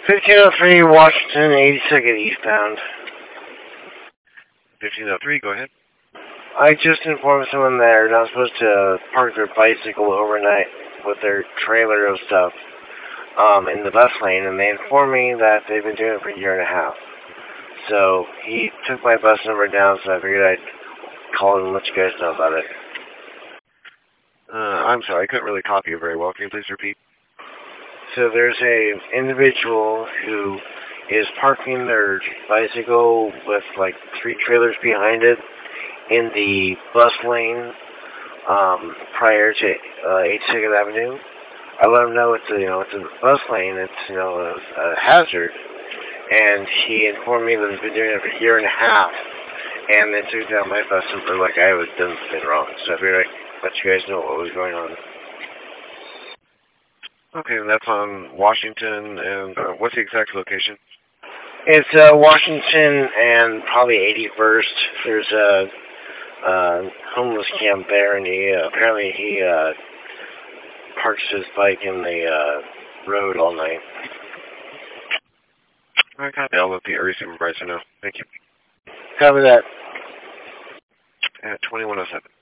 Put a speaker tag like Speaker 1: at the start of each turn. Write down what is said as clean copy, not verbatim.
Speaker 1: 1503 Washington, 82nd eastbound.
Speaker 2: 1503, go ahead.
Speaker 1: I just informed someone that they're not supposed to park their bicycle overnight with their trailer of stuff in the bus lane, and they informed me that they've been doing it for a year and a half. So he took my bus number down, so I figured I'd call and let you guys know about it.
Speaker 2: I'm sorry, I couldn't really copy you very well. Can you please repeat?
Speaker 1: So there's a individual who is parking their bicycle with like 3 trailers behind it in the bus lane prior to 82nd Avenue. I let him know it's a bus lane. It's a hazard, and he informed me that he's been doing it for a year and a half, and then took down my bus number like I was done something wrong. So I figured I'd let you guys know what was going on.
Speaker 2: Okay, and that's on Washington, and what's the exact location?
Speaker 1: It's Washington and probably 81st. There's a homeless camp there, and apparently he parks his bike in the road all night.
Speaker 2: All right, copy. I'll let the area supervisor know. Thank you.
Speaker 1: Cover that.
Speaker 2: At 2107.